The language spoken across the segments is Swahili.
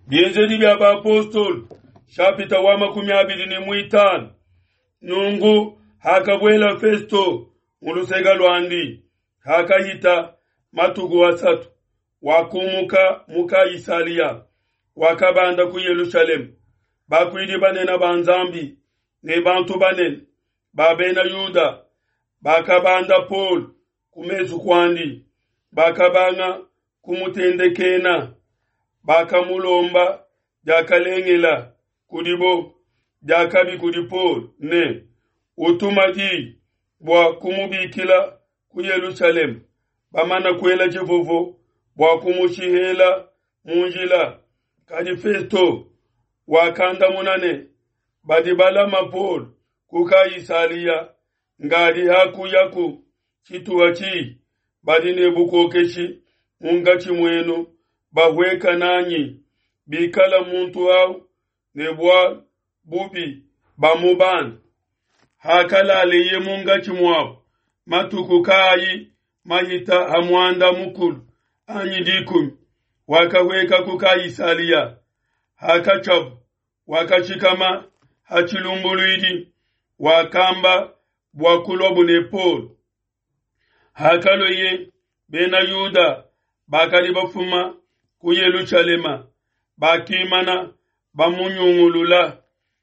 Bienzeni bya apostol chapita wa 25 nungu hakabwela Festo mulusega lwandi hakayita matugu wasatu wakumuka muka Isalia wakabanda ku Yerusalemu bakwidi banena banzambi ne bantu banene babena Yuda bakabanda Paul kumezu kwandi bakabanga kumutendekena bakamulomba jakalengela kudibo jakabi kudi Paul ne utumadi bwa kumubikila ku Yerusalemu bamana kwela chivovo bwa kumushihela munjila kadi Festo wakanda munane badibala Paul kuka Isalia ngadi haku yaku chituachi badine bukokeshi mungachi mwenu bahweka nanyi bikala muntu au nebwa bubi bamuban hakala leye mungachi mwabo matuku kayi mahita hamwanda mukulu anyi dikumi wakaweka kuka Isalia hakachabu wakachikama hachilumbuluidi wakamba bwakulobu ne Paul hakaloye bena Yuda bakali bafuma ku Yerusalema bakimana bamunyungulula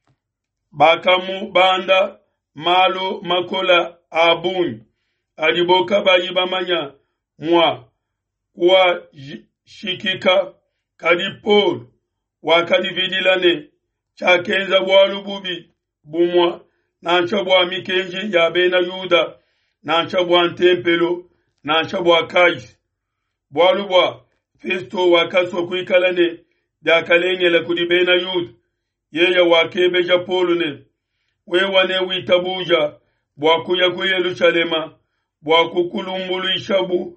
bakamu banda malo makola abun adiboka bayibamanya mwa kwa shikika kadi Paul wakadi vidilane chakenza bwalububi bumwa nancha bwa mikenji ya bena Yuda nancha bwa ntempelo nancha bwa kaisi bwalubwa Festo wakaso kuikalane jakalengela kudi bena Yuda yeya wakebeja Paul ne wewane witabuja bwakuya ku Yerusalema bwakukulumbulu ishabu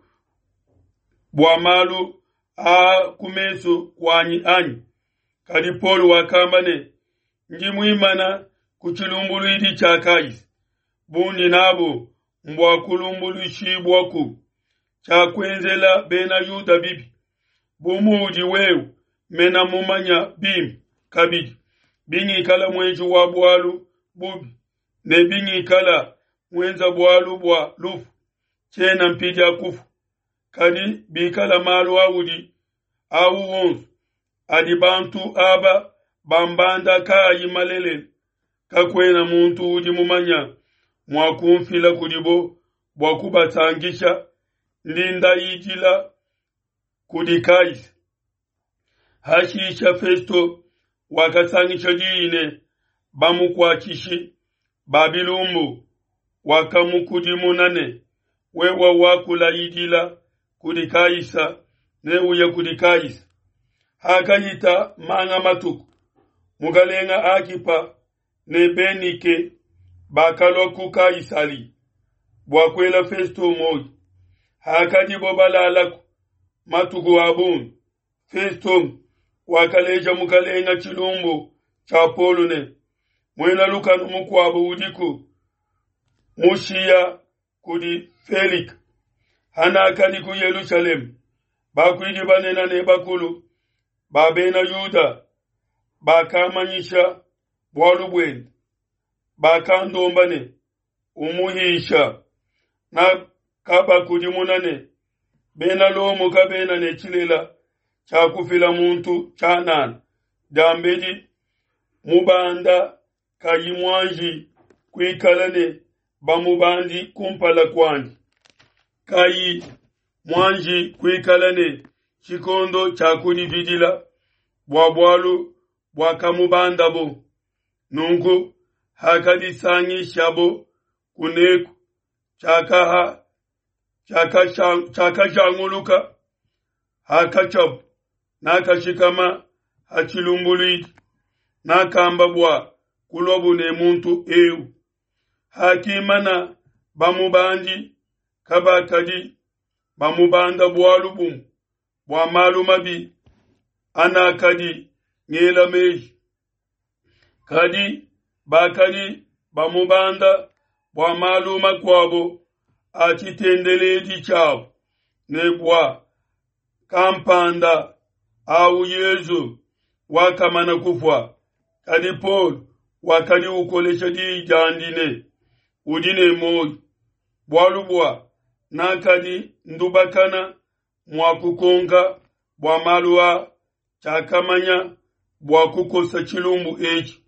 bwamalu kumeso kwanyi anyi kadi Paul wakambane njimwimana kuchilumbulu idi chakaisi bundi nabo mbwakulumbulu ishibwaku chakwenzela bena Yuda bibi bumuji wewe mena mumanya bim kabidi bingi kala mwenji wa bwalu bubi ne bingi kala mwenza bwalu bwa lufu chena mpija kufu kadi bikala malu awudi awu wonsu adibantu aba bambanda kayi malele kakwena muntu udi mumanya mwakumfila kudibo bwakubatangisha linda yijila kudikaisi hashisha Festo wakasangisha jine bamukwachishi babilumbu wakamukudimunane wewa wakula yijila kudikaisa neuye kudikaisa hakayita manga matuku mugalenga akipa ne benike bakaloku kaisali bwakwela Festo moji hakadi bobalalaku matugu abun Festo wakaleja mukalenga chilumbu cha Paul ne mwena lukanu mukwabu udiku mushia kudi Felix hanakadi ku Yerusalemu bakwidi banena ne bakulu babena Yuda bakamanyisha bwalubweni bakandombane umuhisha na kaba kudimunane bena lomo kabena ne chilela chakufila muntu chanana dambedi mubanda kayimwanji kwikalane bamubandi kumpala kwandi kayi mwanji kwikalane chikondo chakudi vidila bwabwalu bwakamubanda bo nungu hakadi sangi shabo kuneku chakashanguluka hakachabu nakashikama hachilumbulidi nakamba bwa kulobu ne muntu eu hakimana bamubandi kabakadi bamubanda bwalubumu bwa malumabi anakadi ngela meji kadi bakadi bamubanda bwa maluma kwabo achitendeleji chabo ne bwa kampanda au Yesu wakamana kufwa kadi Paul wakadi ukolesha di jandine udine moyi bwalubwa nakadi ndubakana mwakukonga bwa malwa chakamanya bwa kukosa chilumbu echi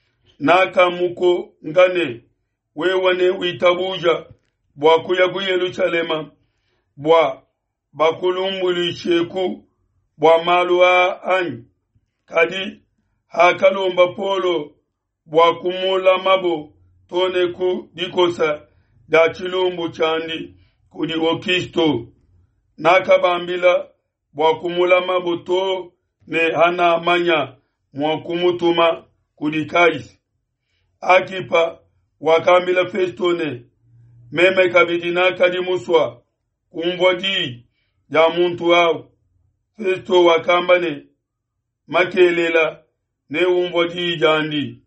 nakamuko ngane wewane witabuja bwa kuya Yerusalema bwa bakulumbuli sheku bwa malwa anyi kadi hakalomba Polo bwa kumula mabo tone ku dikosa da chilumbu chandi kudi Kristo nakabambila bwa kumula mabo to ne hana manya mwakumutuma kudi Kaisi akipa wakambila Festo ne meme kabidi nakadi muswa kumvodi ya muntu wao Festo wakambane makelela ne umvodi jandi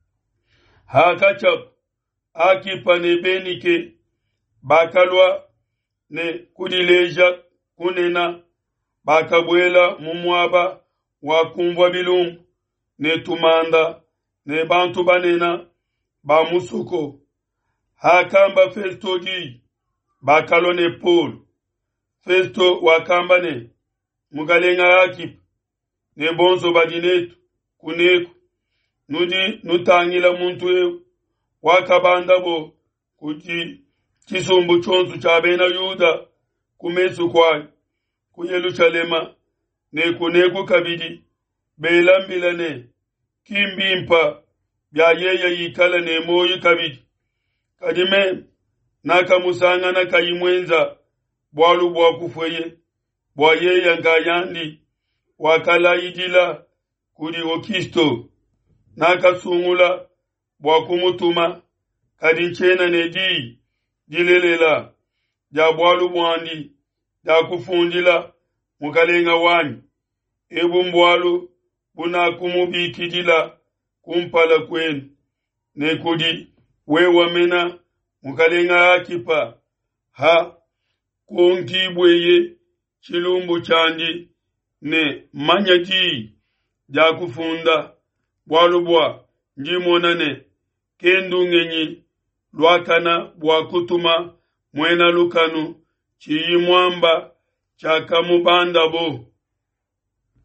hakachap akipa ne benike bakalwa ne kudileja kunena bakabwela mumwaba wakumva bilum ne tumanda ne bantu banena ba musuko hakamba Festo di bakalo ne Paul Festo wakamba ne mugalenga akip ne bonzo badinetu kuneku nudi nutangila muntu wakabanda bo kuti kisumbu chonsu chabena Yuda kumesu kwa ku Yerusalema ne kuneku kabidi belambila ne kimbimpa bya yeye yikala ne moyi kabidi kadime nakamusanga nakayimwenza bwalu bwa kufweye bwa yeye ngayandi wakala yidila kudi Kristo nakasungula bwa kumutuma kadi chena ne dilelela ja bwalu bwandi ja kufundila mukalenga wani ebu mbwalu buna kumubikidila kumpala kwenu ne kudi wewa mena mukalenga akipa ha kunkibweye chilumbu chandi ne manyati ja kufunda bwalubwa njimonane kendu ngenyi lwakana bwa kutuma mwena lukanu chiyimwamba chakamubanda bo